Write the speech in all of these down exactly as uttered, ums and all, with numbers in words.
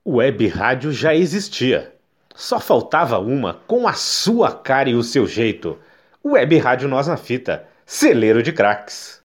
Web rádio já existia. Só faltava uma com a sua cara e o seu jeito. Web Rádio Nós na Fita, celeiro de craques.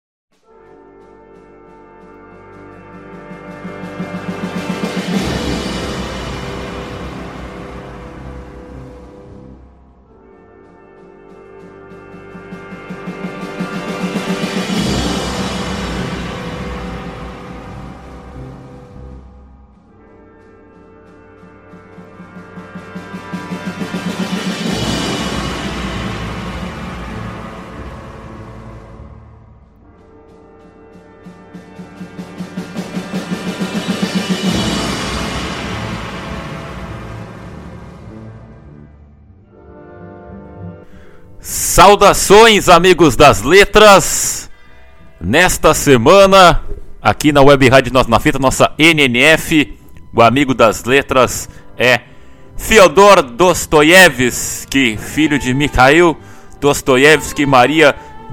Saudações, amigos das letras. Nesta semana, aqui na Web Rádio Nós na Fita, nossa N N F, o amigo das letras é Fyodor Dostoiévski, filho de Mikhail Dostoiévski e Maria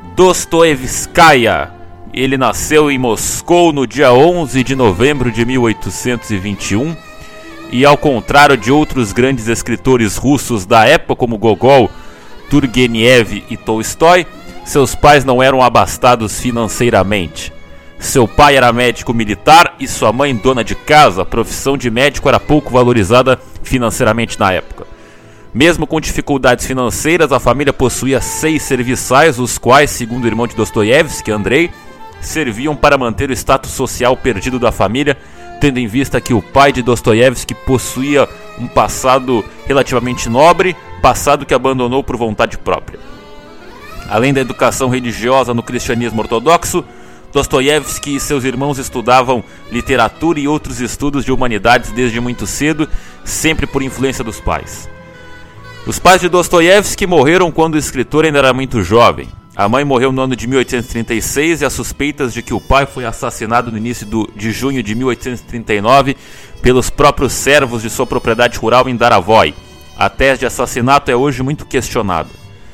Dostoevskaya. Ele nasceu em Moscou no dia onze de novembro de mil oitocentos e vinte e um e, ao contrário de outros grandes escritores russos da época, como Gogol, Turgenev e Tolstói, seus pais não eram abastados financeiramente. Seu pai era médico militar e sua mãe dona de casa. A profissão de médico era pouco valorizada financeiramente na época. Mesmo com dificuldades financeiras, a família possuía seis serviçais, os quais, segundo o irmão de Dostoiévski, Andrei, serviam para manter o status social perdido da família, tendo em vista que o pai de Dostoiévski possuía um passado relativamente nobre, passado que abandonou por vontade própria. Além da educação religiosa no cristianismo ortodoxo, Dostoiévski e seus irmãos estudavam literatura e outros estudos de humanidades desde muito cedo, sempre por influência dos pais. Os pais de Dostoiévski morreram quando o escritor ainda era muito jovem. A mãe morreu no ano de mil oitocentos e trinta e seis e as suspeitas de que o pai foi assassinado no início do, de junho de mil oitocentos e trinta e nove pelos próprios servos de sua propriedade rural em Daravoy. A tese de assassinato é hoje muito questionada.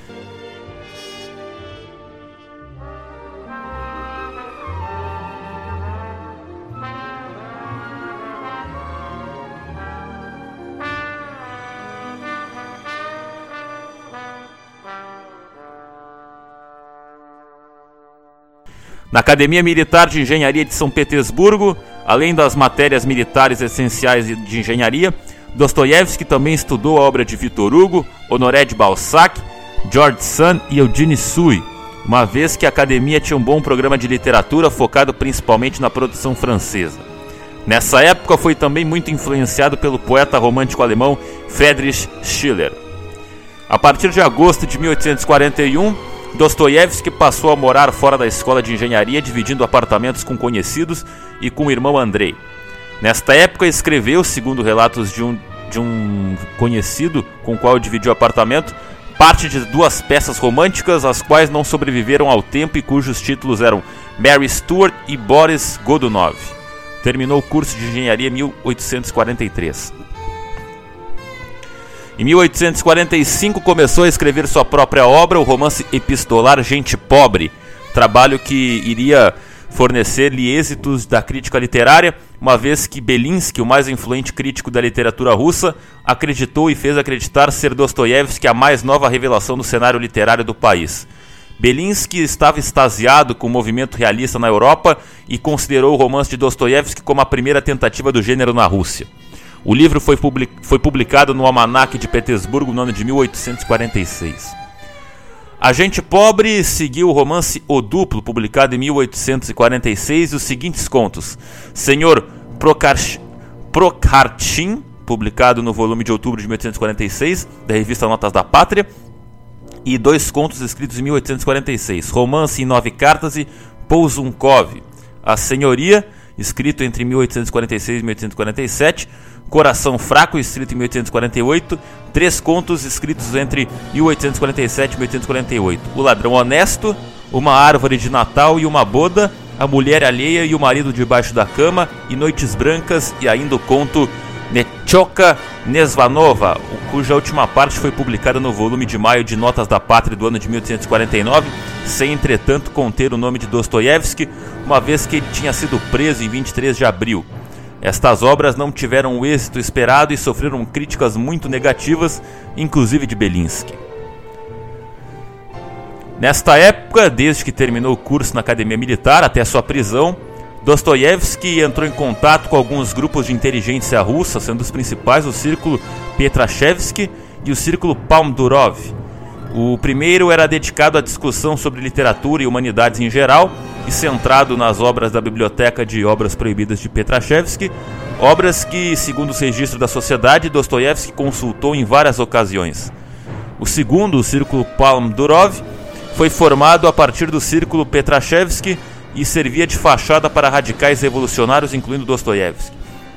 Na Academia Militar de Engenharia de São Petersburgo, além das matérias militares essenciais de engenharia, Dostoiévski também estudou a obra de Victor Hugo, Honoré de Balzac, George Sand e Eugene Sue, uma vez que a academia tinha um bom programa de literatura focado principalmente na produção francesa. Nessa época foi também muito influenciado pelo poeta romântico alemão Friedrich Schiller. A partir de agosto de mil oitocentos e quarenta e um, Dostoiévski passou a morar fora da escola de engenharia, dividindo apartamentos com conhecidos e com o irmão Andrei. Nesta época escreveu, segundo relatos de um, de um conhecido com o qual dividiu o apartamento, parte de duas peças românticas, as quais não sobreviveram ao tempo e cujos títulos eram Mary Stuart e Boris Godunov. Terminou o curso de engenharia em mil oitocentos e quarenta e três. Em mil oitocentos e quarenta e cinco começou a escrever sua própria obra, o romance epistolar Gente Pobre, trabalho que iria fornecer-lhe êxitos da crítica literária, uma vez que Belinsky, o mais influente crítico da literatura russa, acreditou e fez acreditar ser Dostoiévski a mais nova revelação do cenário literário do país. Belinsky estava extasiado com o movimento realista na Europa e considerou o romance de Dostoiévski como a primeira tentativa do gênero na Rússia. O livro foi, public... foi publicado no Almanaque de Petersburgo no ano de mil oitocentos e quarenta e seis. A Gente Pobre seguiu o romance O Duplo, publicado em mil oitocentos e quarenta e seis, e os seguintes contos: Senhor Prokharch... Prokharchin, publicado no volume de outubro de mil oitocentos e quarenta e seis, da revista Notas da Pátria, e dois contos escritos em mil oitocentos e quarenta e seis, Romance em Nove Cartas e Pouzunkov, A Senhoria, escrito entre mil oitocentos e quarenta e seis e mil oitocentos e quarenta e sete, Coração Fraco, escrito em mil oitocentos e quarenta e oito, três contos escritos entre mil oitocentos e quarenta e sete e mil oitocentos e quarenta e oito, O Ladrão Honesto, Uma Árvore de Natal e uma Boda, A Mulher Alheia e o Marido Debaixo da Cama, e Noites Brancas, e ainda o conto Nechoka Nesvanova, cuja última parte foi publicada no volume de maio de Notas da Pátria do ano de mil oitocentos e quarenta e nove, sem entretanto conter o nome de Dostoiévski, uma vez que ele tinha sido preso em vinte e três de abril. Estas obras não tiveram o êxito esperado e sofreram críticas muito negativas, inclusive de Belinsky. Nesta época, desde que terminou o curso na Academia Militar até sua prisão, Dostoiévski entrou em contato com alguns grupos de inteligência russa, sendo os principais o Círculo Petrashevsky e o Círculo Palmdurov. O primeiro era dedicado à discussão sobre literatura e humanidades em geral e centrado nas obras da Biblioteca de Obras Proibidas de Petrashevsky, obras que, segundo os registros da sociedade, Dostoiévski consultou em várias ocasiões. O segundo, o Círculo Palmdurov, foi formado a partir do Círculo Petrashevsky e servia de fachada para radicais revolucionários, incluindo Dostoiévski.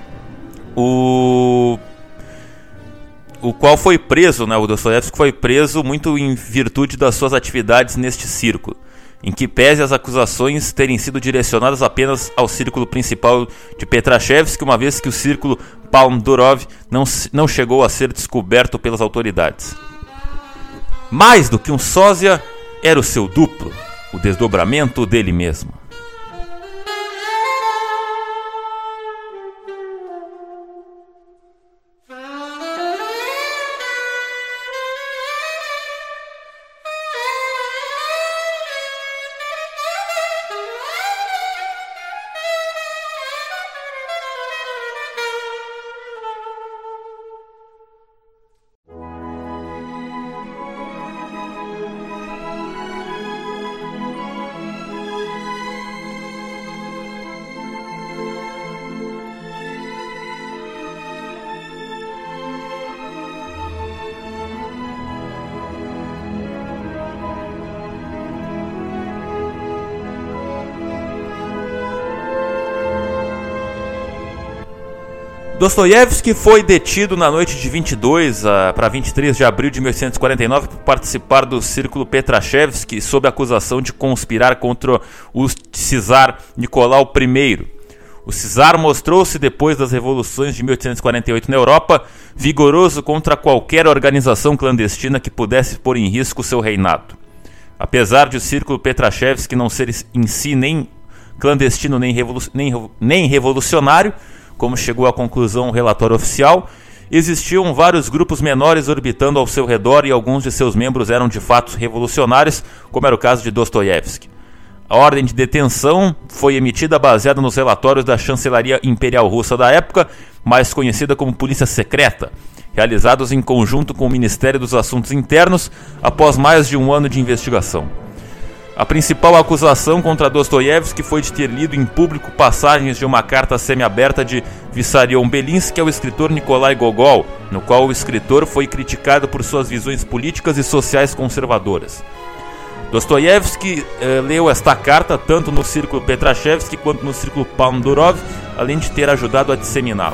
O... o qual foi preso, né? O Dostoiévski foi preso muito em virtude das suas atividades neste círculo, em que pese as acusações terem sido direcionadas apenas ao círculo principal de Petrashevsky, uma vez que o Círculo Palmdurov não, não chegou a ser descoberto pelas autoridades. Mais do que um sósia, era o seu duplo, o desdobramento dele mesmo. Dostoiévski foi detido na noite de vinte e dois para vinte e três de abril de mil oitocentos e quarenta e nove por participar do Círculo Petrashevsky sob acusação de conspirar contra o czar Nicolau I. O czar mostrou-se, depois das revoluções de mil oitocentos e quarenta e oito na Europa, vigoroso contra qualquer organização clandestina que pudesse pôr em risco seu reinado. Apesar de o Círculo Petrashevsky não ser em si nem clandestino nem, revolu- nem, nem revolucionário, como chegou à conclusão o relatório oficial, existiam vários grupos menores orbitando ao seu redor e alguns de seus membros eram de fato revolucionários, como era o caso de Dostoiévski. A ordem de detenção foi emitida baseada nos relatórios da Chancelaria Imperial Russa da época, mais conhecida como Polícia Secreta, realizados em conjunto com o Ministério dos Assuntos Internos após mais de um ano de investigação. A principal acusação contra Dostoiévski foi de ter lido em público passagens de uma carta semiaberta de Vissarion Belinsky ao escritor Nikolai Gogol, no qual o escritor foi criticado por suas visões políticas e sociais conservadoras. Dostoiévski eh, leu esta carta tanto no Círculo Petrashevsky quanto no Círculo Palmdurov, além de ter ajudado a disseminá-la.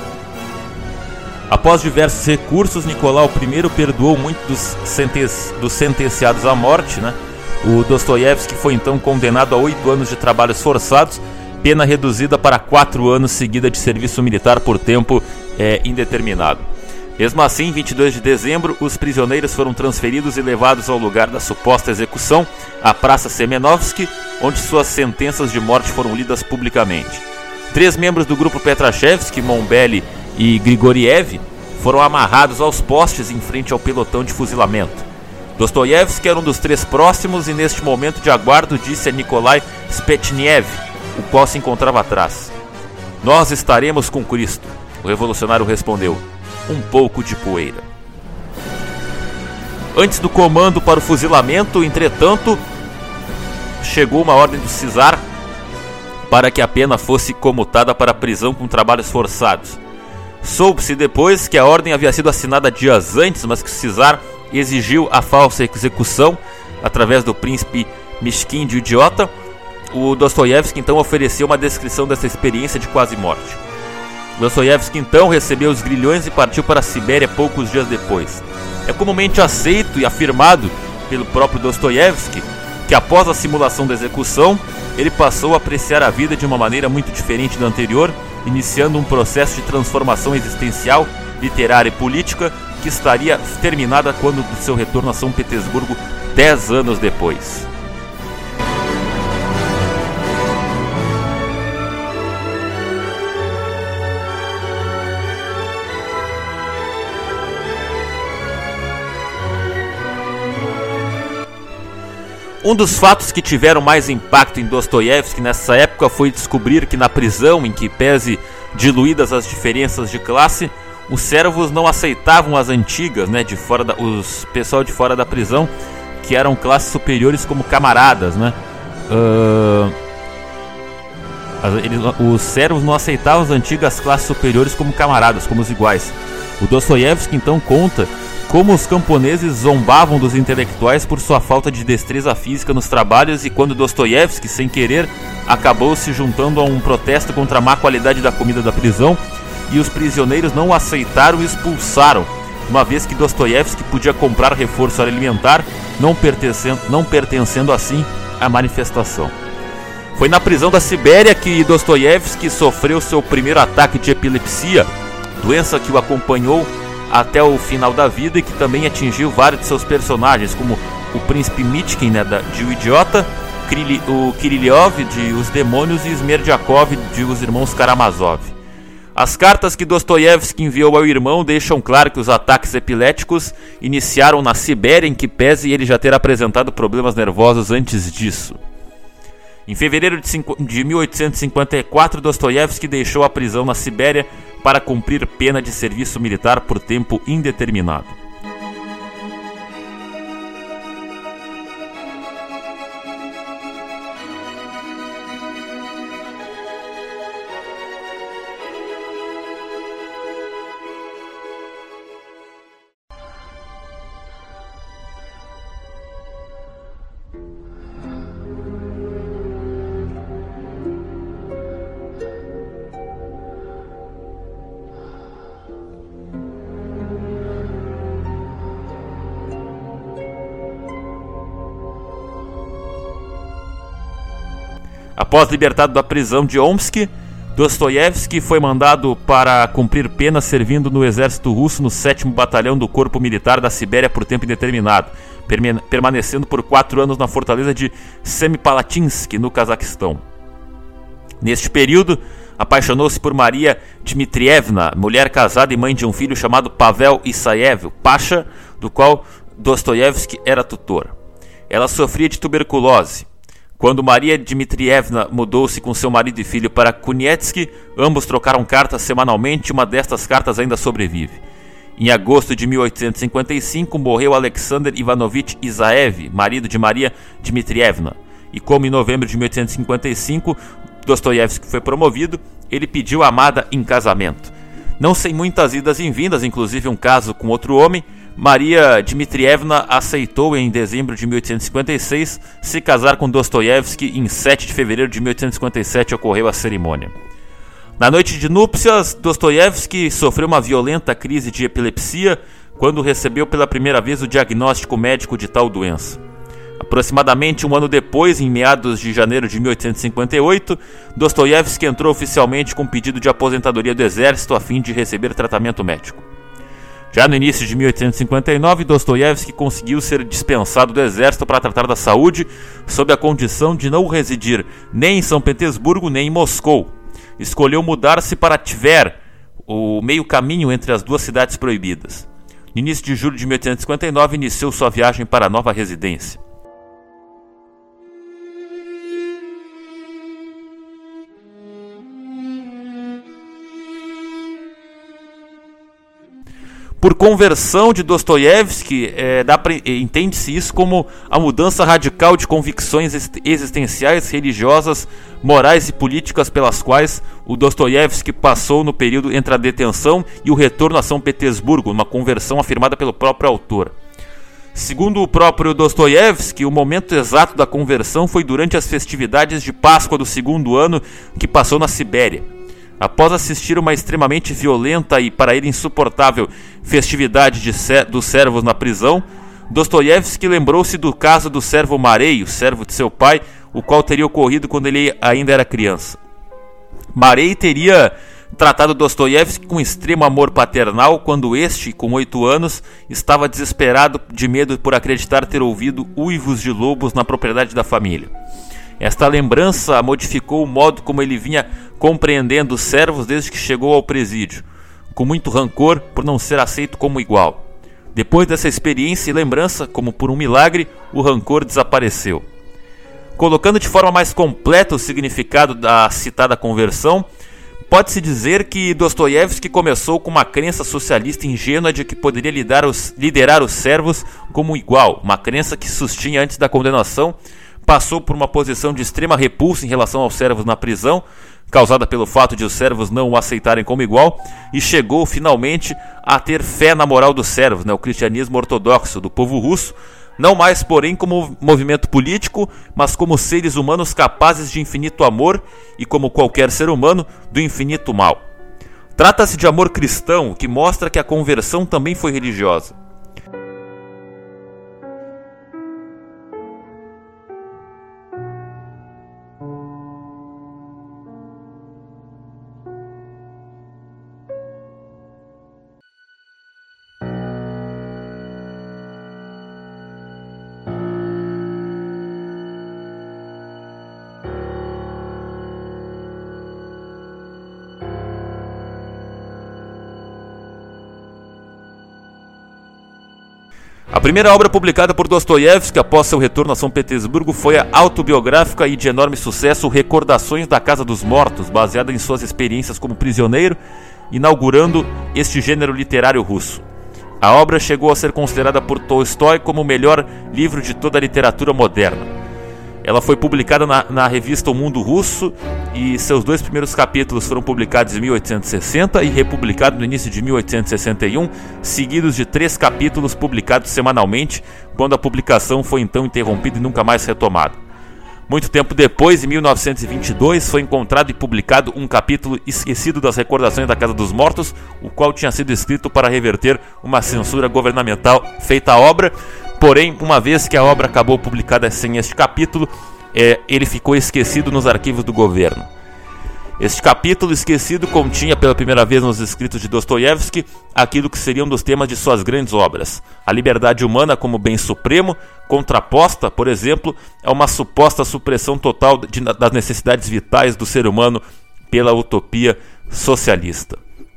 Após diversos recursos, Nicolau I perdoou muitos dos, senten- dos sentenciados à morte, né? O Dostoiévski foi então condenado a oito anos de trabalhos forçados, pena reduzida para quatro anos seguida de serviço militar por tempo é, indeterminado. Mesmo assim, em vinte e dois de dezembro, os prisioneiros foram transferidos e levados ao lugar da suposta execução, a Praça Semenovsky, onde suas sentenças de morte foram lidas publicamente. Três membros do grupo Petrashevsky, Mombelli e Grigoriev, foram amarrados aos postes em frente ao pelotão de fuzilamento. Dostoiévski era um dos três próximos e neste momento de aguardo disse a Nikolai Spetniev, o qual se encontrava atrás: "Nós estaremos com Cristo." O revolucionário respondeu: "Um pouco de poeira." Antes do comando para o fuzilamento, entretanto, chegou uma ordem do czar para que a pena fosse comutada para prisão com trabalhos forçados. Soube-se depois que a ordem havia sido assinada dias antes, mas que o czar exigiu a falsa execução através do príncipe Mishkin de Idiota. O Dostoiévski então ofereceu uma descrição dessa experiência de quase morte. Dostoiévski então recebeu os grilhões e partiu para a Sibéria poucos dias depois. É comumente aceito e afirmado pelo próprio Dostoiévski que após a simulação da execução, ele passou a apreciar a vida de uma maneira muito diferente da anterior, iniciando um processo de transformação existencial, literária e política que estaria terminada quando do seu retorno a São Petersburgo dez anos depois. Um dos fatos que tiveram mais impacto em Dostoiévski nessa época foi descobrir que na prisão, em que pese diluídas as diferenças de classe, os servos não aceitavam as antigas, né, de fora da, os pessoal de fora da prisão, que eram classes superiores, como camaradas, né? Uh, eles, os servos não aceitavam as antigas classes superiores como camaradas, como os iguais. O Dostoiévski então conta como os camponeses zombavam dos intelectuais por sua falta de destreza física nos trabalhos, e quando Dostoiévski, sem querer, acabou se juntando a um protesto contra a má qualidade da comida da prisão, e os prisioneiros não o aceitaram e expulsaram, uma vez que Dostoiévski podia comprar reforço alimentar, não pertencendo, não pertencendo assim à manifestação. Foi na prisão da Sibéria que Dostoiévski sofreu seu primeiro ataque de epilepsia, doença que o acompanhou até o final da vida e que também atingiu vários de seus personagens, como o príncipe Mitkin, né, de O Idiota, o Kirillov de Os Demônios e Smerdyakov de Os Irmãos Karamazov. As cartas que Dostoiévski enviou ao irmão deixam claro que os ataques epiléticos iniciaram na Sibéria, em que pese ele já ter apresentado problemas nervosos antes disso. Em fevereiro de mil oitocentos e cinquenta e quatro, Dostoiévski deixou a prisão na Sibéria para cumprir pena de serviço militar por tempo indeterminado. Após libertado da prisão de Omsk, Dostoiévski foi mandado para cumprir pena servindo no exército russo no sétimo Batalhão do Corpo Militar da Sibéria por tempo indeterminado, permanecendo por quatro anos na fortaleza de Semipalatinsk, no Cazaquistão. Neste período, apaixonou-se por Maria Dmitrievna, mulher casada e mãe de um filho chamado Pavel Isaev, Pasha, do qual Dostoiévski era tutor. Ela sofria de tuberculose. Quando Maria Dmitrievna mudou-se com seu marido e filho para Kunietsk, ambos trocaram cartas semanalmente e uma destas cartas ainda sobrevive. Em agosto de mil oitocentos e cinquenta e cinco, morreu Alexander Ivanovich Isaev, marido de Maria Dmitrievna. E como em novembro de mil oitocentos e cinquenta e cinco, Dostoiévski foi promovido, ele pediu a amada em casamento. Não sem muitas idas e vindas, inclusive um caso com outro homem, Maria Dmitrievna aceitou em dezembro de mil oitocentos e cinquenta e seis se casar com Dostoiévski e em sete de fevereiro de mil oitocentos e cinquenta e sete ocorreu a cerimônia. Na noite de núpcias, Dostoiévski sofreu uma violenta crise de epilepsia quando recebeu pela primeira vez o diagnóstico médico de tal doença. Aproximadamente um ano depois, em meados de janeiro de mil oitocentos e cinquenta e oito, Dostoiévski entrou oficialmente com pedido de aposentadoria do exército a fim de receber tratamento médico. Já no início de mil oitocentos e cinquenta e nove, Dostoiévski conseguiu ser dispensado do exército para tratar da saúde, sob a condição de não residir nem em São Petersburgo nem em Moscou. Escolheu mudar-se para Tver, o meio caminho entre as duas cidades proibidas. No início de julho de mil oitocentos e cinquenta e nove, iniciou sua viagem para a nova residência. Por conversão de Dostoiévski, é, entende-se isso como a mudança radical de convicções existenciais, religiosas, morais e políticas pelas quais o Dostoiévski passou no período entre a detenção e o retorno a São Petersburgo, uma conversão afirmada pelo próprio autor. Segundo o próprio Dostoiévski, o momento exato da conversão foi durante as festividades de Páscoa do segundo ano que passou na Sibéria. Após assistir uma extremamente violenta e para ele insuportável festividade de ser, dos servos na prisão, Dostoiévski lembrou-se do caso do servo Marei, o servo de seu pai, o qual teria ocorrido quando ele ainda era criança. Marei teria tratado Dostoiévski com extremo amor paternal quando este, com oito anos, estava desesperado de medo por acreditar ter ouvido uivos de lobos na propriedade da família. Esta lembrança modificou o modo como ele vinha compreendendo os servos desde que chegou ao presídio, com muito rancor por não ser aceito como igual. Depois dessa experiência e lembrança, como por um milagre, o rancor desapareceu. Colocando de forma mais completa o significado da citada conversão, pode-se dizer que Dostoiévski começou com uma crença socialista ingênua de que poderia liderar os, liderar os servos como igual, uma crença que sustinha antes da condenação, passou por uma posição de extrema repulsa em relação aos servos na prisão, causada pelo fato de os servos não o aceitarem como igual, e chegou finalmente a ter fé na moral dos servos, né, o cristianismo ortodoxo do povo russo, não mais, porém, como movimento político, mas como seres humanos capazes de infinito amor e, como qualquer ser humano, do infinito mal. Trata-se de amor cristão, que mostra que a conversão também foi religiosa. A primeira obra publicada por Dostoiévski após seu retorno a São Petersburgo foi a autobiográfica e de enorme sucesso Recordações da Casa dos Mortos, baseada em suas experiências como prisioneiro, inaugurando este gênero literário russo. A obra chegou a ser considerada por Tolstói como o melhor livro de toda a literatura moderna. Ela foi publicada na, na revista O Mundo Russo e seus dois primeiros capítulos foram publicados em mil oitocentos e sessenta e republicados no início de mil oitocentos e sessenta e um, seguidos de três capítulos publicados semanalmente, quando a publicação foi então interrompida e nunca mais retomada. Muito tempo depois, em mil novecentos e vinte e dois, foi encontrado e publicado um capítulo esquecido das Recordações da Casa dos Mortos, o qual tinha sido escrito para reverter uma censura governamental feita à obra. Porém, uma vez que a obra acabou publicada sem este capítulo, é, ele ficou esquecido nos arquivos do governo. Este capítulo esquecido continha pela primeira vez nos escritos de Dostoiévski aquilo que seria um dos temas de suas grandes obras: a liberdade humana como bem supremo, contraposta, por exemplo, a uma suposta supressão total de, das necessidades vitais do ser humano pela utopia socialista.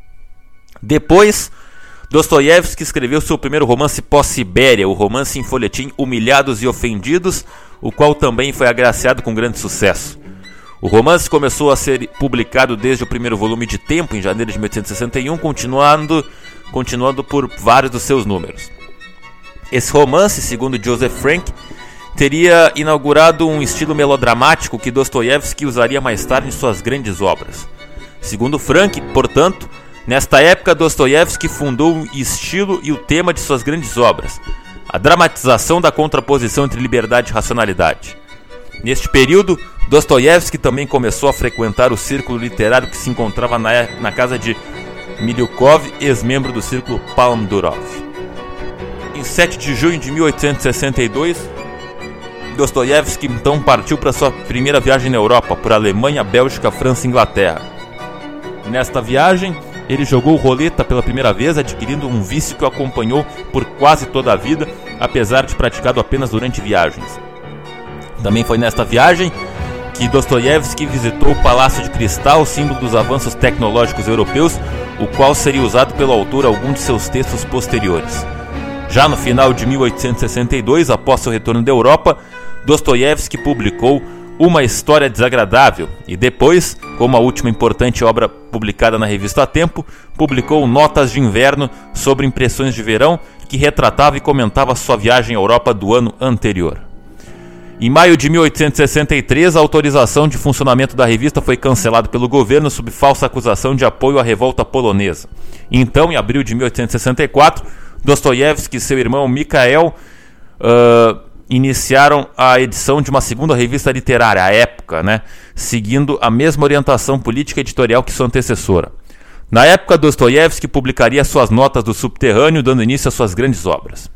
Depois, Dostoiévski escreveu seu primeiro romance pós-Sibéria, o romance em folhetim Humilhados e Ofendidos, o qual também foi agraciado com grande sucesso. O romance começou a ser publicado desde o primeiro volume de Tempo, em janeiro de mil oitocentos e sessenta e um, continuando, continuando por vários dos seus números. Esse romance, segundo Joseph Frank, teria inaugurado um estilo melodramático que Dostoiévski usaria mais tarde em suas grandes obras. Segundo Frank, portanto, nesta época Dostoiévski fundou o estilo e o tema de suas grandes obras, a dramatização da contraposição entre liberdade e racionalidade. Neste período, Dostoiévski também começou a frequentar o círculo literário que se encontrava na, na casa de Milyukov, ex-membro do círculo Palm Durov. Em sete de junho de mil oitocentos e sessenta e dois, Dostoiévski então partiu para sua primeira viagem na Europa, por Alemanha, Bélgica, França e Inglaterra. Nesta viagem, ele jogou roleta pela primeira vez, adquirindo um vício que o acompanhou por quase toda a vida, apesar de praticado apenas durante viagens. Também foi nesta viagem que Dostoiévski visitou o Palácio de Cristal, símbolo dos avanços tecnológicos europeus, o qual seria usado pelo autor em alguns de seus textos posteriores. Já no final de mil oitocentos e sessenta e dois, após seu retorno da Europa, Dostoiévski publicou Uma História Desagradável e depois, como a última importante obra publicada na revista Tempo, publicou Notas de Inverno sobre Impressões de Verão, que retratava e comentava sua viagem à Europa do ano anterior. Em maio de mil oitocentos e sessenta e três, a autorização de funcionamento da revista foi cancelada pelo governo sob falsa acusação de apoio à revolta polonesa. Então, em abril de mil oitocentos e sessenta e quatro, Dostoiévski e seu irmão Mikhail uh, iniciaram a edição de uma segunda revista literária, a Época, né, seguindo a mesma orientação política e editorial que sua antecessora. Na época, Dostoiévski publicaria suas Notas do Subterrâneo, dando início às suas grandes obras.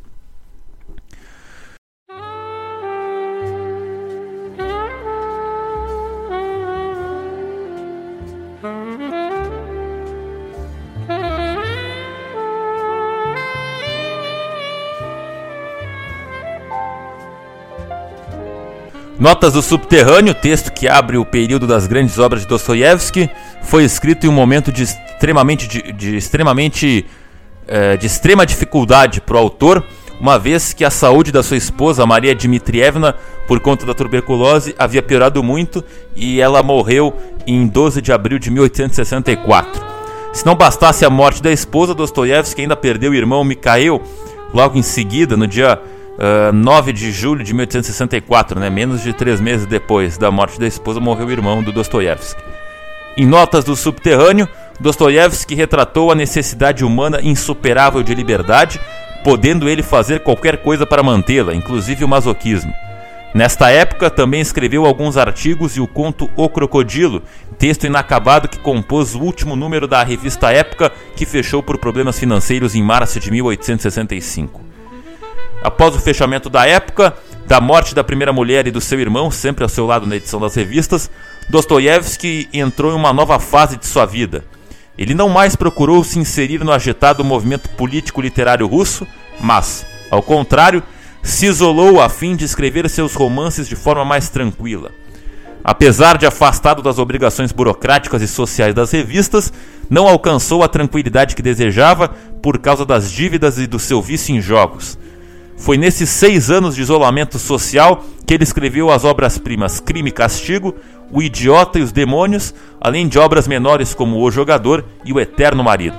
Notas do Subterrâneo, texto que abre o período das grandes obras de Dostoiévski, foi escrito em um momento de extremamente, de, de extremamente é, de extrema dificuldade para o autor, uma vez que a saúde da sua esposa, Maria Dmitrievna, por conta da tuberculose, havia piorado muito e ela morreu em doze de abril de mil oitocentos e sessenta e quatro. Se não bastasse a morte da esposa, Dostoiévski ainda perdeu o irmão Mikhail logo em seguida, no dia uh, nove de julho de mil oitocentos e sessenta e quatro, né? Menos de três meses depois da morte da esposa, morreu o irmão do Dostoiévski. Em Notas do Subterrâneo, Dostoiévski retratou a necessidade humana insuperável de liberdade, podendo ele fazer qualquer coisa para mantê-la, inclusive o masoquismo. Nesta época, também escreveu alguns artigos e o conto O Crocodilo, texto inacabado que compôs o último número da revista Época, que fechou por problemas financeiros em março de mil oitocentos e sessenta e cinco. Após o fechamento da Época, da morte da primeira mulher e do seu irmão, sempre ao seu lado na edição das revistas, Dostoiévski entrou em uma nova fase de sua vida. Ele não mais procurou se inserir no agitado movimento político-literário russo, mas, ao contrário, se isolou a fim de escrever seus romances de forma mais tranquila. Apesar de afastado das obrigações burocráticas e sociais das revistas, não alcançou a tranquilidade que desejava por causa das dívidas e do seu vício em jogos. Foi nesses seis anos de isolamento social que ele escreveu as obras-primas Crime e Castigo, O Idiota e os Demônios, além de obras menores como O Jogador e O Eterno Marido.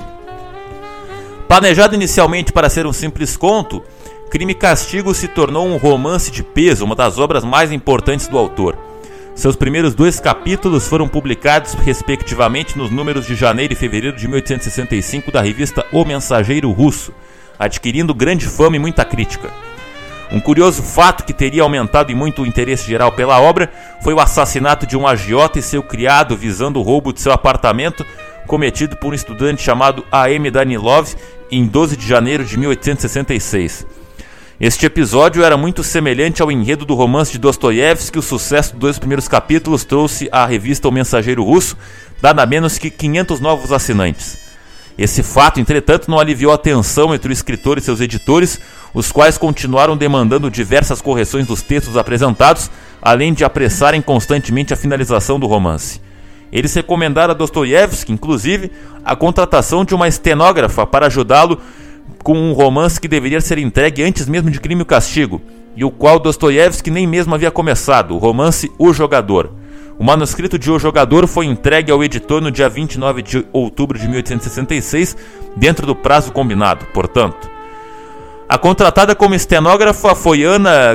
Planejado inicialmente para ser um simples conto, Crime e Castigo se tornou um romance de peso, uma das obras mais importantes do autor. Seus primeiros dois capítulos foram publicados respectivamente nos números de janeiro e fevereiro de mil oitocentos e sessenta e cinco da revista O Mensageiro Russo, adquirindo grande fama e muita crítica. Um curioso fato que teria aumentado em muito o interesse geral pela obra foi o assassinato de um agiota e seu criado visando o roubo de seu apartamento, cometido por um estudante chamado A M Danilov em doze de janeiro de mil oitocentos e sessenta e seis. Este episódio era muito semelhante ao enredo do romance de Dostoiévski. O sucesso dos dois primeiros capítulos trouxe à revista O Mensageiro Russo nada menos que quinhentos novos assinantes. Esse fato, entretanto, não aliviou a tensão entre o escritor e seus editores, os quais continuaram demandando diversas correções dos textos apresentados, além de apressarem constantemente a finalização do romance. Eles recomendaram a Dostoiévski, inclusive, a contratação de uma estenógrafa para ajudá-lo com um romance que deveria ser entregue antes mesmo de Crime e Castigo, e o qual Dostoiévski nem mesmo havia começado, o romance O Jogador. O manuscrito de O Jogador foi entregue ao editor no dia vinte e nove de outubro de mil oitocentos e sessenta e seis, dentro do prazo combinado, portanto. A contratada como estenógrafa foi Anna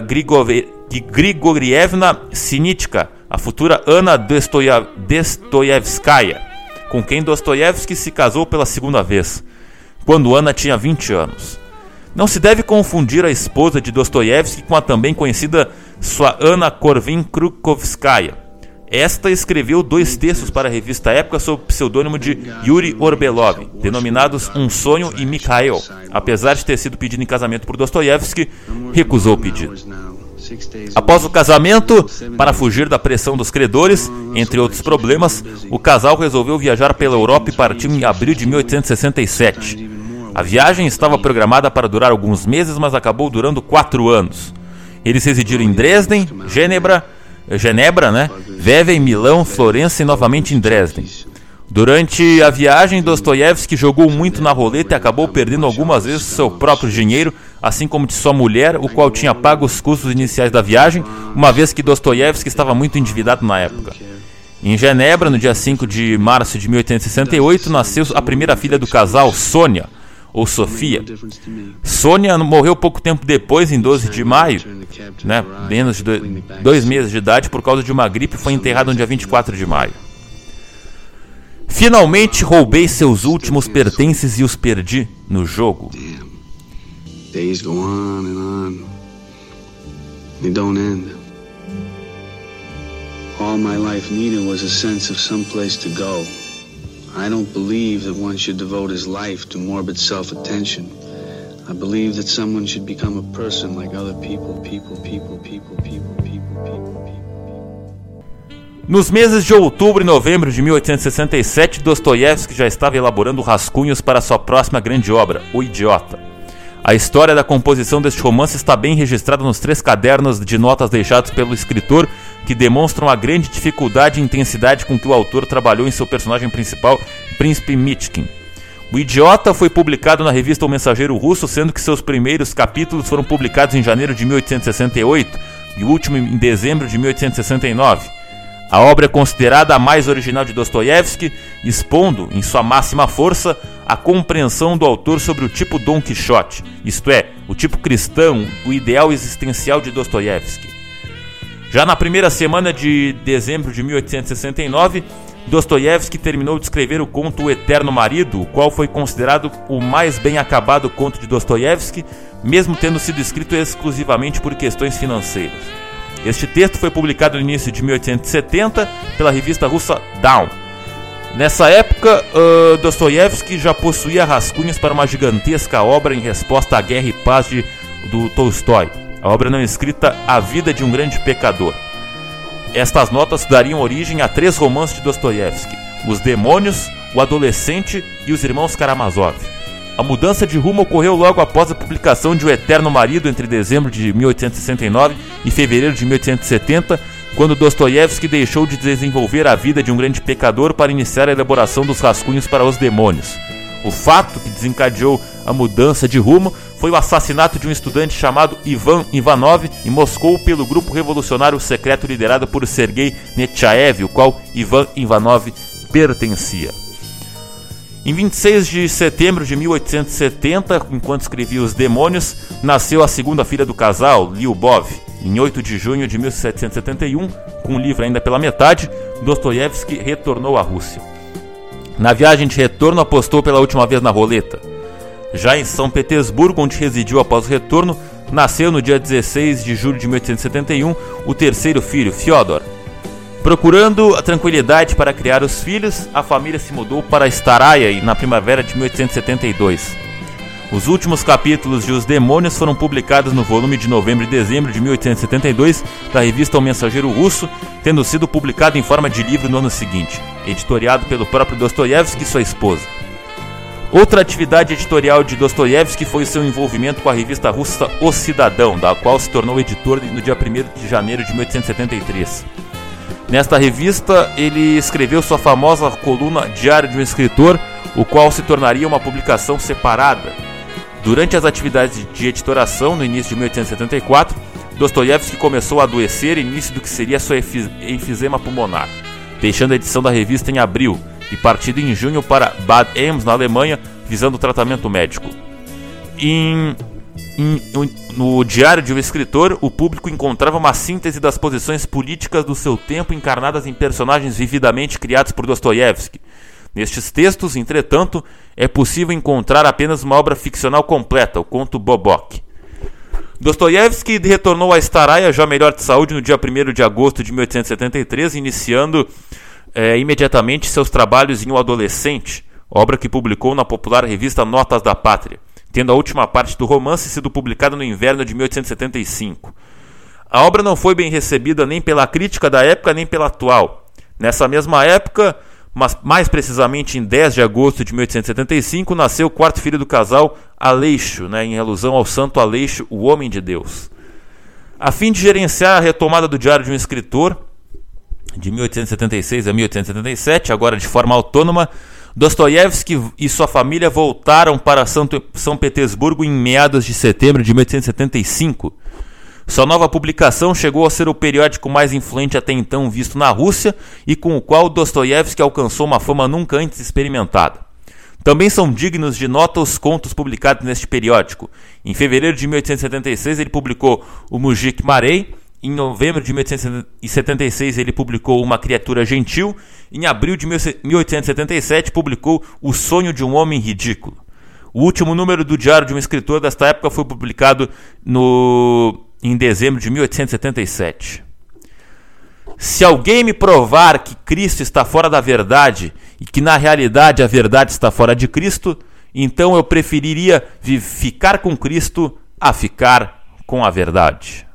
Grigorievna Sinitka, a futura Anna Dostoiévskaya, com quem Dostoiévski se casou pela segunda vez, quando Anna tinha vinte anos. Não se deve confundir a esposa de Dostoiévski com a também conhecida sua Anna Korvin-Krukovskaya. Esta escreveu dois textos para a revista Época sob o pseudônimo de Yuri Orbelov, denominados Um Sonho e Mikhail. Apesar de ter sido pedido em casamento por Dostoiévski, recusou o pedido. Após o casamento, para fugir da pressão dos credores, entre outros problemas, o casal resolveu viajar pela Europa e partiu em abril de mil oitocentos e sessenta e sete. A viagem estava programada para durar alguns meses, mas acabou durando quatro anos. Eles residiram em Dresden, Genebra, Genebra, né? Vevey, Milão, Florença e novamente em Dresden. Durante a viagem, Dostoiévski jogou muito na roleta e acabou perdendo algumas vezes seu próprio dinheiro, assim como de sua mulher, o qual tinha pago os custos iniciais da viagem, uma vez que Dostoiévski estava muito endividado na época. Em Genebra, no dia cinco de março de mil oitocentos e sessenta e oito, nasceu a primeira filha do casal, Sônia, ou Sofia. Sônia morreu pouco tempo depois, em doze de maio, né, menos de dois, dois meses de idade, por causa de uma gripe, e foi enterrada no dia vinte e quatro de maio. Finalmente roubei seus últimos pertences e os perdi no jogo. Days go on and on. They don't end. All my life needed was a sense of some place to go. I don't believe that one should devote his life to morbid self-attention. I believe that someone should become a person like other people, people, people, people, people, people, people, people. Nos meses de outubro e novembro de mil oitocentos e sessenta e sete, Dostoiévski já estava elaborando rascunhos para sua próxima grande obra, O Idiota. A história da composição deste romance está bem registrada nos três cadernos de notas deixados pelo escritor, que demonstram a grande dificuldade e intensidade com que o autor trabalhou em seu personagem principal, Príncipe Mitchkin. O Idiota foi publicado na revista O Mensageiro Russo, sendo que seus primeiros capítulos foram publicados em janeiro de mil oitocentos e sessenta e oito e o último em dezembro de mil oitocentos e sessenta e nove. A obra é considerada a mais original de Dostoiévski, expondo, em sua máxima força, a compreensão do autor sobre o tipo Dom Quixote, isto é, o tipo cristão, o ideal existencial de Dostoiévski. Já na primeira semana de dezembro de mil oitocentos e sessenta e nove, Dostoiévski terminou de escrever o conto O Eterno Marido, o qual foi considerado o mais bem acabado conto de Dostoiévski, mesmo tendo sido escrito exclusivamente por questões financeiras. Este texto foi publicado no início de mil oitocentos e setenta pela revista russa Dawn. Nessa época, uh, Dostoiévski já possuía rascunhos para uma gigantesca obra em resposta à Guerra e Paz de, do Tolstói, a obra não escrita A Vida de um Grande Pecador. Estas notas dariam origem a três romances de Dostoiévski: Os Demônios, O Adolescente e Os Irmãos Karamazov. A mudança de rumo ocorreu logo após a publicação de O Eterno Marido entre dezembro de mil oitocentos e sessenta e nove e fevereiro de mil oitocentos e setenta, quando Dostoiévski deixou de desenvolver a vida de um grande pecador para iniciar a elaboração dos rascunhos para Os Demônios. O fato que desencadeou a mudança de rumo foi o assassinato de um estudante chamado Ivan Ivanov em Moscou pelo grupo revolucionário secreto liderado por Sergei Nechaev, o qual Ivan Ivanov pertencia. Em vinte e seis de setembro de mil oitocentos e setenta, enquanto escrevia Os Demônios, nasceu a segunda filha do casal, Lyubov. Em oito de junho de mil setecentos e setenta e um, com o livro ainda pela metade, Dostoiévski retornou à Rússia. Na viagem de retorno, apostou pela última vez na roleta. Já em São Petersburgo, onde residiu após o retorno, nasceu no dia dezesseis de julho de mil oitocentos e setenta e um o terceiro filho, Fyodor. Procurando a tranquilidade para criar os filhos, a família se mudou para Staraya na primavera de mil oitocentos e setenta e dois. Os últimos capítulos de Os Demônios foram publicados no volume de novembro e dezembro de mil oitocentos e setenta e dois da revista O Mensageiro Russo, tendo sido publicado em forma de livro no ano seguinte, editoriado pelo próprio Dostoiévski e sua esposa. Outra atividade editorial de Dostoiévski foi o seu envolvimento com a revista russa O Cidadão, da qual se tornou editor no dia primeiro de janeiro de mil oitocentos e setenta e três. Nesta revista, ele escreveu sua famosa coluna Diário de um Escritor, o qual se tornaria uma publicação separada. Durante as atividades de editoração, no início de mil oitocentos e setenta e quatro, Dostoiévski começou a adoecer, início do que seria sua enfisema pulmonar, deixando a edição da revista em abril e partindo em junho para Bad Ems, na Alemanha, visando o tratamento médico. Em, em, no Diário de um Escritor, o público encontrava uma síntese das posições políticas do seu tempo encarnadas em personagens vividamente criados por Dostoiévski. Nestes textos, entretanto, é possível encontrar apenas uma obra ficcional completa, o conto Bobok. Dostoiévski retornou a Staraya já melhor de saúde no dia primeiro de agosto de mil oitocentos e setenta e três, iniciando é, imediatamente seus trabalhos em O Adolescente, obra que publicou na popular revista Notas da Pátria, tendo a última parte do romance sido publicada no inverno de mil oitocentos e setenta e cinco. A obra não foi bem recebida nem pela crítica da época nem pela atual. Nessa mesma época, mas mais precisamente em dez de agosto de mil oitocentos e setenta e cinco, nasceu o quarto filho do casal, Aleixo, né, em alusão ao santo Aleixo, o homem de Deus. A fim de gerenciar a retomada do Diário de um Escritor, de mil oitocentos e setenta e seis a mil oitocentos e setenta e sete, agora de forma autônoma, Dostoiévski e sua família voltaram para São Petersburgo em meados de setembro de mil oitocentos e setenta e cinco. Sua nova publicação chegou a ser o periódico mais influente até então visto na Rússia e com o qual Dostoiévski alcançou uma fama nunca antes experimentada. Também são dignos de nota os contos publicados neste periódico. Em fevereiro de mil oitocentos e setenta e seis ele publicou O Mujik Marei, em novembro de mil oitocentos e setenta e seis ele publicou Uma Criatura Gentil, em abril de mil oitocentos e setenta e sete publicou O Sonho de um Homem Ridículo. O último número do Diário de um Escritor desta época foi publicado no... em dezembro de mil oitocentos e setenta e sete. Se alguém me provar que Cristo está fora da verdade e que na realidade a verdade está fora de Cristo, então eu preferiria ficar com Cristo a ficar com a verdade.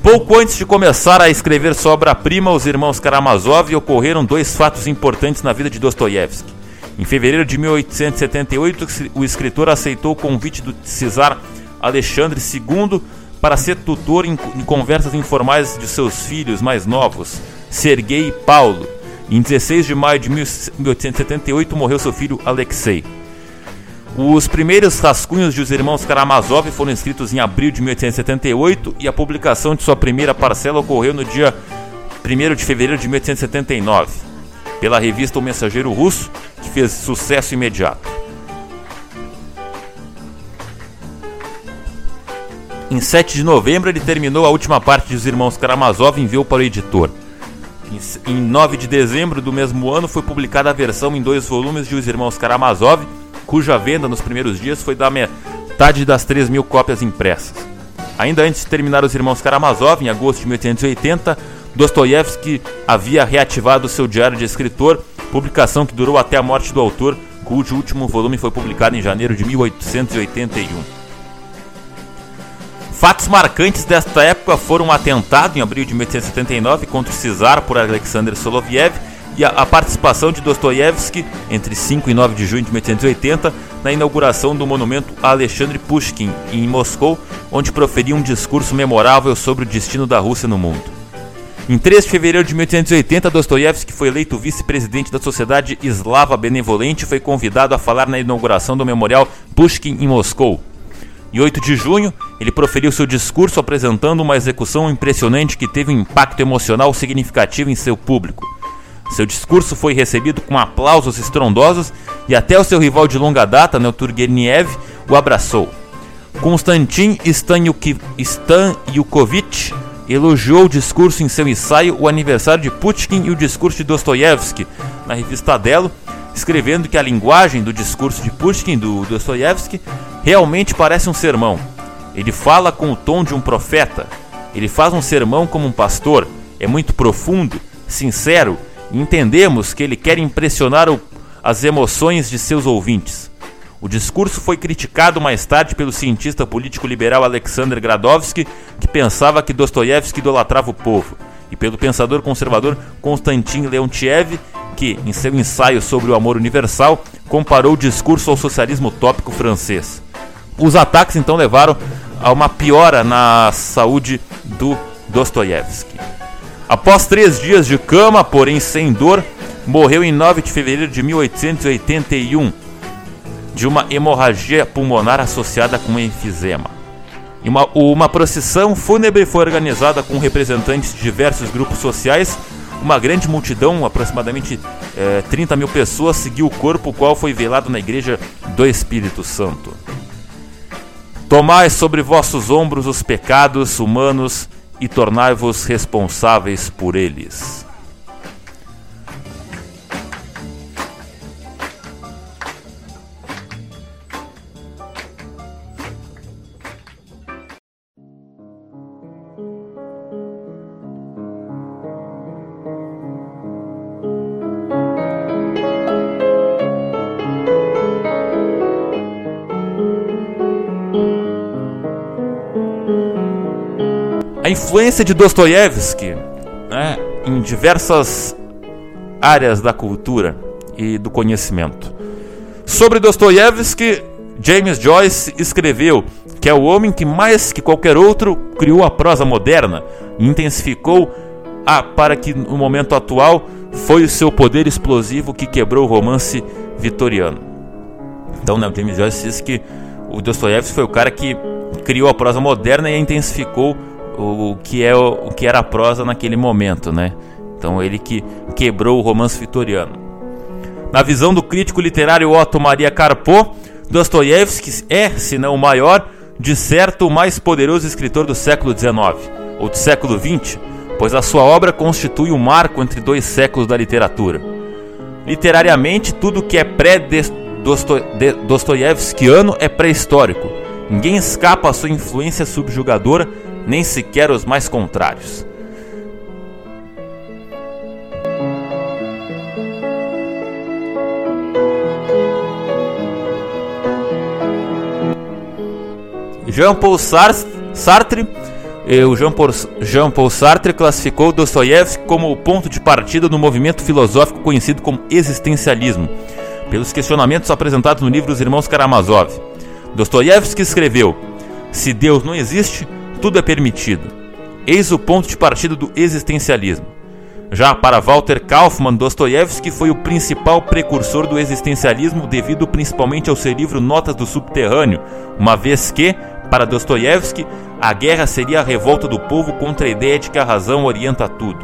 Pouco antes de começar a escrever sua obra-prima, os irmãos Karamazov, ocorreram dois fatos importantes na vida de Dostoiévski. Em fevereiro de mil oitocentos e setenta e oito, o escritor aceitou o convite do czar Alexandre segundo para ser tutor em, em conversas informais de seus filhos mais novos, Serguei e Paulo. Em dezesseis de maio de mil oitocentos e setenta e oito, morreu seu filho Alexei. Os primeiros rascunhos de Os Irmãos Karamazov foram escritos em abril de mil oitocentos e setenta e oito e a publicação de sua primeira parcela ocorreu no dia primeiro de fevereiro de mil oitocentos e setenta e nove, pela revista O Mensageiro Russo, que fez sucesso imediato. Em sete de novembro, ele terminou a última parte de Os Irmãos Karamazov e enviou para o editor. Em nove de dezembro do mesmo ano, foi publicada a versão em dois volumes de Os Irmãos Karamazov, cuja venda nos primeiros dias foi da metade das três mil cópias impressas. Ainda antes de terminar Os Irmãos Karamazov, em agosto de mil oitocentos e oitenta, Dostoiévski havia reativado seu diário de escritor, publicação que durou até a morte do autor, cujo último volume foi publicado em janeiro de mil oitocentos e oitenta e um. Fatos marcantes desta época foram um atentado em abril de mil oitocentos e setenta e nove contra o czar por Alexander Soloviev e a, a participação de Dostoiévski entre cinco e nove de junho de mil oitocentos e oitenta na inauguração do monumento a Alexandre Pushkin em Moscou, onde proferia um discurso memorável sobre o destino da Rússia no mundo. Em três de fevereiro de mil oitocentos e oitenta, Dostoiévski foi eleito vice-presidente da Sociedade Eslava Benevolente e foi convidado a falar na inauguração do memorial Pushkin em Moscou. Em oito de junho, ele proferiu seu discurso apresentando uma execução impressionante que teve um impacto emocional significativo em seu público. Seu discurso foi recebido com aplausos estrondosos e até o seu rival de longa data, Turgenev, o abraçou. Konstantin Stanyukovich elogiou o discurso em seu ensaio O Aniversário de Pushkin e o Discurso de Dostoiévski, na revista Adelo, escrevendo que a linguagem do discurso de Pushkin, do Dostoiévski, realmente parece um sermão. Ele fala com o tom de um profeta. Ele faz um sermão como um pastor. É muito profundo, sincero, e entendemos que ele quer impressionar o, as emoções de seus ouvintes. O discurso foi criticado mais tarde pelo cientista político liberal Alexander Gradovsky, que pensava que Dostoiévski idolatrava o povo, e pelo pensador conservador Konstantin Leontiev, que, em seu ensaio sobre o amor universal, comparou o discurso ao socialismo utópico francês. Os ataques então levaram a uma piora na saúde do Dostoiévski. Após três dias de cama, porém sem dor, morreu em nove de fevereiro de mil oitocentos e oitenta e um, de uma hemorragia pulmonar associada com enfisema. E uma, uma procissão fúnebre foi organizada com representantes de diversos grupos sociais. Uma grande multidão, aproximadamente eh, trinta mil pessoas, seguiu o corpo, o qual foi velado na igreja do Espírito Santo. Tomai sobre vossos ombros os pecados humanos e tornai-vos responsáveis por eles. A influência de Dostoiévski, né, em diversas áreas da cultura e do conhecimento. Sobre Dostoiévski, James Joyce escreveu que é o homem que mais que qualquer outro criou a prosa moderna e intensificou a, para que no momento atual foi o seu poder explosivo que quebrou o romance vitoriano. Então, né, James Joyce diz que o Dostoiévski foi o cara que criou a prosa moderna e intensificou o que, é, o que era a prosa naquele momento, né? Então ele que quebrou o romance vitoriano. Na visão do crítico literário Otto Maria Karpo, Dostoiévski é, se não o maior, de certo o mais poderoso escritor do século dezenove, ou do século vinte, pois a sua obra constitui um marco entre dois séculos da literatura. Literariamente, tudo que é pré-dostoiévskiano é pré-histórico. Ninguém escapa à sua influência subjugadora, nem sequer os mais contrários. Jean-Paul Sartre o Jean-Paul, Jean-Paul Sartre classificou Dostoiévski como o ponto de partida do movimento filosófico conhecido como existencialismo, pelos questionamentos apresentados no livro Os Irmãos Karamazov. Dostoiévski escreveu: se Deus não existe, tudo é permitido. Eis o ponto de partida do existencialismo. Já para Walter Kaufmann, Dostoiévski foi o principal precursor do existencialismo devido principalmente ao seu livro Notas do Subterrâneo, uma vez que, para Dostoiévski, a guerra seria a revolta do povo contra a ideia de que a razão orienta tudo.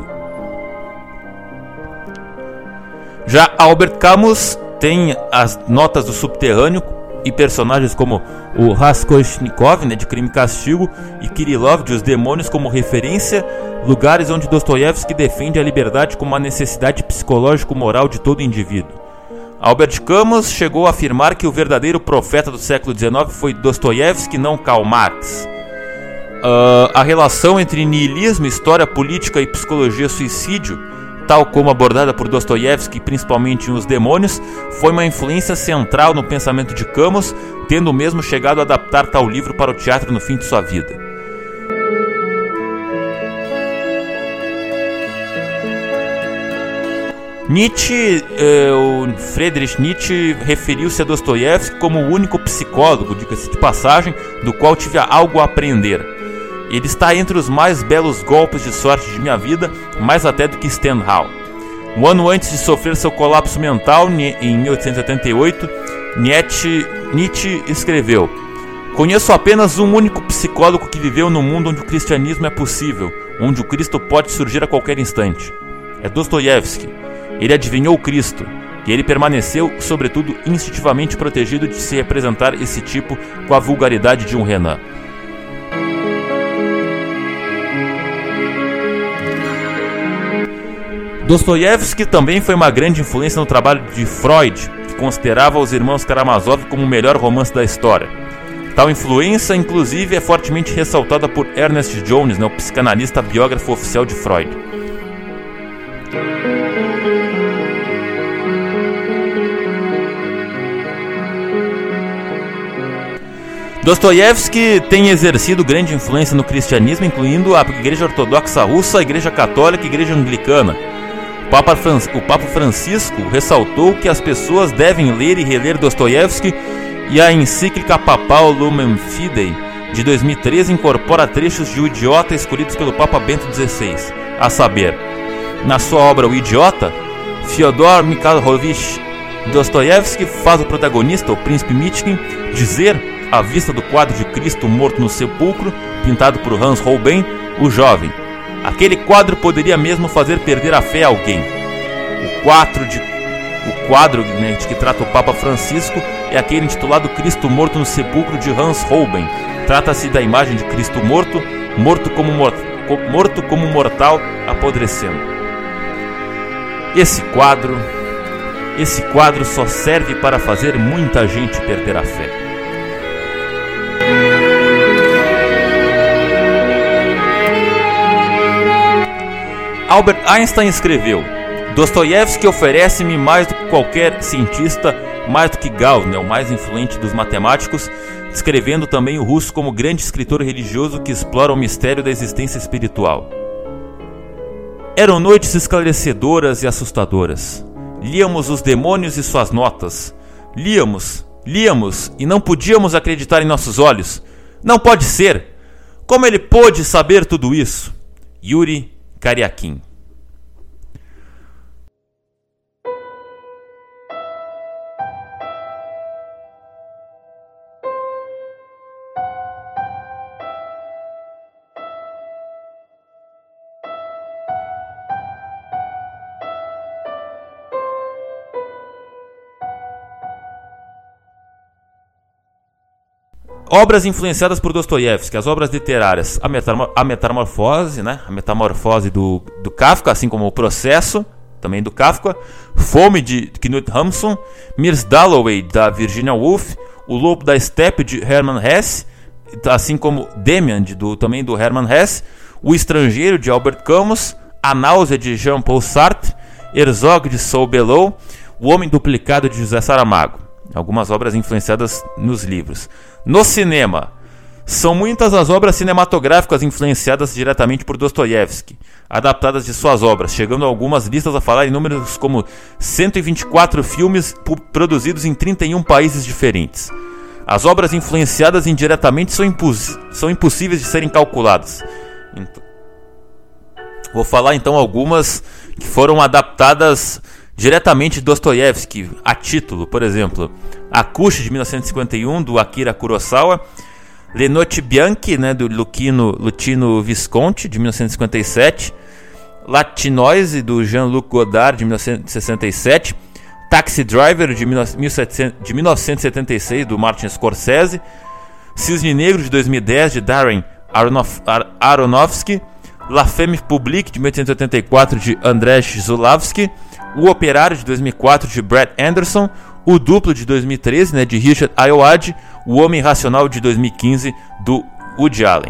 Já Albert Camus tem as Notas do Subterrâneo e personagens como o Raskolnikov, né, de Crime e Castigo, e Kirillov, de Os Demônios, como referência, lugares onde Dostoiévski defende a liberdade como uma necessidade psicológico-moral de todo indivíduo. Albert Camus chegou a afirmar que o verdadeiro profeta do século dezenove foi Dostoiévski, não Karl Marx. Uh, a relação entre niilismo, história política e psicologia-suicídio, tal como abordada por Dostoiévski, principalmente em Os Demônios, foi uma influência central no pensamento de Camus, tendo mesmo chegado a adaptar tal livro para o teatro no fim de sua vida. Nietzsche, eh, o Friedrich Nietzsche referiu-se a Dostoiévski como o único psicólogo, diga-se de passagem, do qual tive algo a aprender. Ele está entre os mais belos golpes de sorte de minha vida, mais até do que Stendhal. Um ano antes de sofrer seu colapso mental, em mil oitocentos e oitenta e oito, Nietzsche, Nietzsche escreveu: conheço apenas um único psicólogo que viveu num mundo onde o cristianismo é possível, onde o Cristo pode surgir a qualquer instante. É Dostoiévski. Ele adivinhou o Cristo, e ele permaneceu, sobretudo, instintivamente protegido de se representar esse tipo com a vulgaridade de um Renan. Dostoiévski também foi uma grande influência no trabalho de Freud, que considerava Os Irmãos Karamazov como o melhor romance da história. Tal influência, inclusive, é fortemente ressaltada por Ernest Jones, né, o psicanalista biógrafo oficial de Freud. Dostoiévski tem exercido grande influência no cristianismo, incluindo a Igreja Ortodoxa Russa, a Igreja Católica e a Igreja Anglicana. O Papa, Fran... o Papa Francisco ressaltou que as pessoas devem ler e reler Dostoiévski, e a encíclica papal Lumen Fidei, de dois mil e treze, incorpora trechos de O Idiota escolhidos pelo Papa Bento dezesseis, a saber, na sua obra O Idiota, Fyodor Mikhailovich Dostoiévski faz o protagonista, o príncipe Mitkin, dizer, à vista do quadro de Cristo morto no sepulcro, pintado por Hans Holbein, o jovem: aquele quadro poderia mesmo fazer perder a fé a alguém. O quadro, de, o quadro né, de que trata o Papa Francisco é aquele intitulado Cristo Morto no Sepulcro, de Hans Holbein. Trata-se da imagem de Cristo morto, morto como, mor, morto como mortal, apodrecendo. Esse quadro, esse quadro só serve para fazer muita gente perder a fé. Albert Einstein escreveu: Dostoiévski oferece-me mais do que qualquer cientista, mais do que Gauss, né, o mais influente dos matemáticos, descrevendo também o russo como grande escritor religioso que explora o mistério da existência espiritual. Eram noites esclarecedoras e assustadoras. Líamos Os Demônios e suas notas. Líamos, líamos e não podíamos acreditar em nossos olhos. Não pode ser! Como ele pôde saber tudo isso? Yuri Kariakin. Obras influenciadas por Dostoiévski, as obras literárias: a, metamor- a Metamorfose, né? A Metamorfose do, do Kafka, assim como O Processo, também do Kafka, Fome, de Knut Hamsun, Mirs Dalloway, da Virginia Woolf, O Lobo da Steppe, de Hermann Hesse, assim como Demian, de, do, também do Hermann Hesse, O Estrangeiro, de Albert Camus, A Náusea, de Jean-Paul Sartre, Herzog, de Saul Bellow, O Homem Duplicado, de José Saramago. Algumas obras influenciadas nos livros. No cinema: São muitas as obras cinematográficas influenciadas diretamente por Dostoiévski, adaptadas de suas obras, chegando algumas listas a falar em números como cento e vinte e quatro filmes produzidos em trinta e um países diferentes. As obras influenciadas indiretamente são, imposs- são impossíveis de serem calculadas. Então, vou falar então algumas que foram adaptadas diretamente de Dostoiévski, a título, por exemplo, Akushi, de mil novecentos e cinquenta e um, do Akira Kurosawa, Le Notti Bianche, né, do Luchino, Luchino Visconti, de mil novecentos e cinquenta e sete, Latinoise, do Jean-Luc Godard, de mil novecentos e sessenta e sete, Taxi Driver, de, mil novecentos e setenta e seis, do Martin Scorsese, Cisne Negro, de dois mil e dez, de Darren Aronof, Ar, Aronofsky, La Femme Publique, de mil oitocentos e oitenta e quatro, de Andrzej Zulawski, O Operário, de dois mil e quatro, de Brad Anderson, O Duplo, de dois mil e treze, né, de Richard Ayoade, O Homem Racional, de dois mil e quinze, do Woody Allen.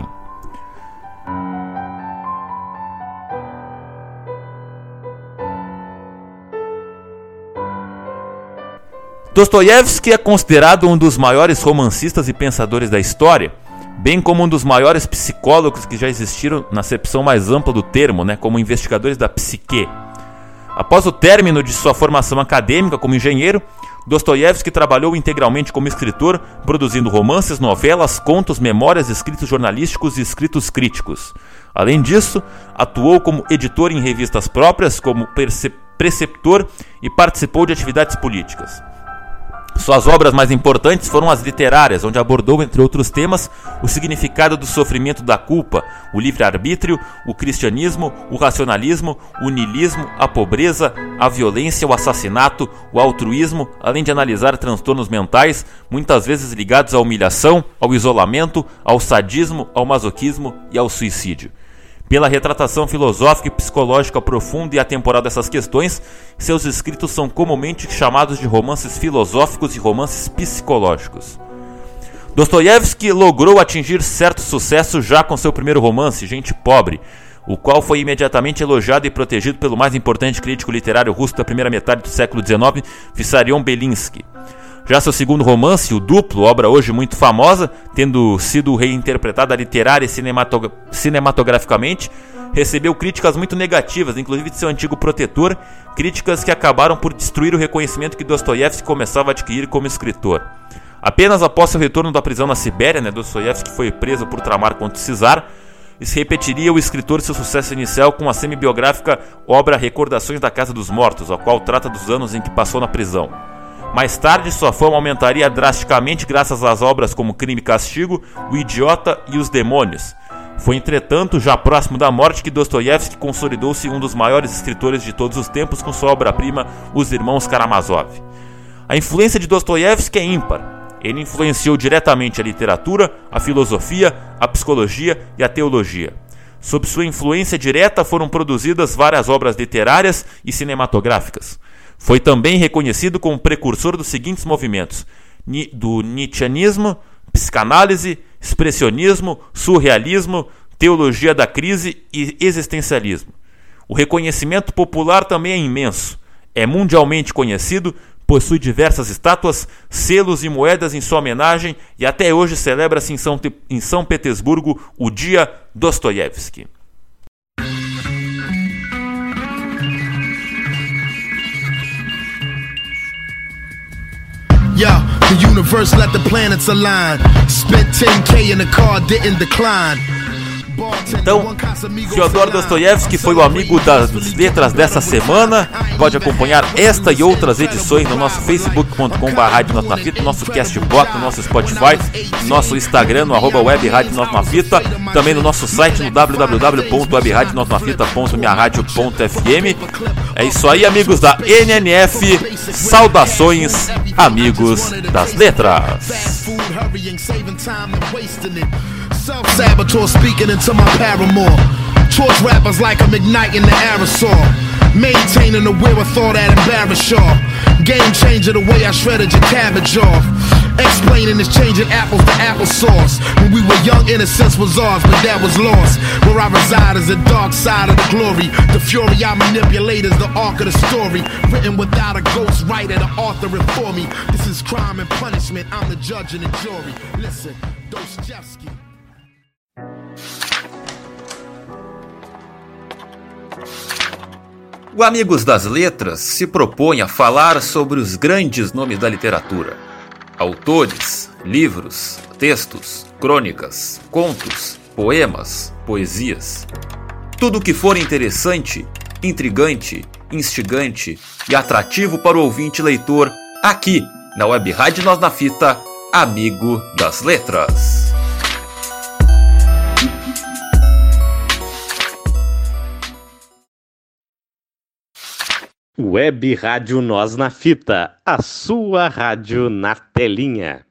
Dostoiévski é considerado um dos maiores romancistas e pensadores da história, bem como um dos maiores psicólogos que já existiram na acepção mais ampla do termo, né, como investigadores da psique. Após o término de sua formação acadêmica como engenheiro, Dostoiévski trabalhou integralmente como escritor, produzindo romances, novelas, contos, memórias, escritos jornalísticos e escritos críticos. Além disso, atuou como editor em revistas próprias, como preceptor e participou de atividades políticas. Suas obras mais importantes foram as literárias, onde abordou, entre outros temas, o significado do sofrimento da culpa, o livre-arbítrio, o cristianismo, o racionalismo, o niilismo, a pobreza, a violência, o assassinato, o altruísmo, além de analisar transtornos mentais, muitas vezes ligados à humilhação, ao isolamento, ao sadismo, ao masoquismo e ao suicídio. Pela retratação filosófica e psicológica profunda e atemporal dessas questões, seus escritos são comumente chamados de romances filosóficos e romances psicológicos. Dostoiévski logrou atingir certo sucesso já com seu primeiro romance, Gente Pobre, o qual foi imediatamente elogiado e protegido pelo mais importante crítico literário russo da primeira metade do século dezenove, Vissarion Belinsky. Já seu segundo romance, O Duplo, obra hoje muito famosa, tendo sido reinterpretada literária e cinematog- cinematograficamente, recebeu críticas muito negativas, inclusive de seu antigo protetor, críticas que acabaram por destruir o reconhecimento que Dostoiévski começava a adquirir como escritor. Apenas após seu retorno da prisão na Sibéria, né, Dostoiévski foi preso por tramar contra o czar, e se repetiria o escritor seu sucesso inicial com a semi-biográfica obra Recordações da Casa dos Mortos, a qual trata dos anos em que passou na prisão. Mais tarde, sua fama aumentaria drasticamente graças às obras como Crime e Castigo, O Idiota e Os Demônios. Foi, entretanto, já próximo da morte que Dostoiévski consolidou-se um dos maiores escritores de todos os tempos com sua obra-prima, Os Irmãos Karamazov. A influência de Dostoiévski é ímpar. Ele influenciou diretamente a literatura, a filosofia, a psicologia e a teologia. Sob sua influência direta foram produzidas várias obras literárias e cinematográficas. Foi também reconhecido como precursor dos seguintes movimentos: do nietzscheanismo, psicanálise, expressionismo, surrealismo, teologia da crise e existencialismo. O reconhecimento popular também é imenso. É mundialmente conhecido, possui diversas estátuas, selos e moedas em sua homenagem e até hoje celebra-se em São, em São Petersburgo o Dia Dostoiévski. Yo, the universe let the planets align. Spent ten K in the car, didn't decline. Então, Fyodor Dostoiévski foi o amigo das letras dessa semana. Pode acompanhar esta e outras edições no nosso facebook ponto com barra rádio nota na fita, nosso Castbox, no nosso Spotify, no nosso Instagram, no arroba web rádio nota na fita, também no nosso site no w w w ponto web rádio nota na fita ponto minha rádio ponto f m. É isso aí, amigos da N N F. Saudações, amigos das letras. Self-saboteur speaking into my paramour. Torch rappers like I'm igniting the aerosol. Maintaining the wherewithal that embarrass y'all. Game changer the way I shredded your cabbage off. Explaining this changing apples to applesauce. When we were young, innocence was ours, but that was lost. Where I reside is the dark side of the glory. The fury I manipulate is the arc of the story. Written without a ghost writer, the author it for me. This is crime and punishment, I'm the judge and the jury. Listen, Dostoevsky. O Amigos das Letras se propõe a falar sobre os grandes nomes da literatura. Autores, livros, textos, crônicas, contos, poemas, poesias. Tudo que for interessante, intrigante, instigante e atrativo para o ouvinte leitor, aqui na Web Rádio Nós na Fita, Amigo das Letras. Web Rádio Nós na Fita, a sua rádio na telinha.